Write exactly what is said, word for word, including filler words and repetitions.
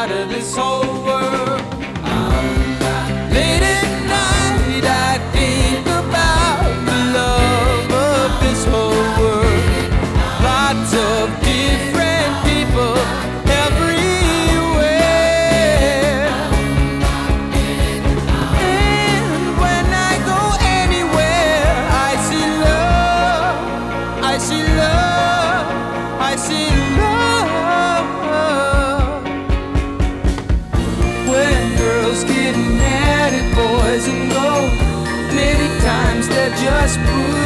out of this whole world. Late at night I think about the love of this whole world. Lots of different people everywhere. And when I go anywhere, I see love, I see love, I see love. When girls get mad at boys and go, many times they're just bruised.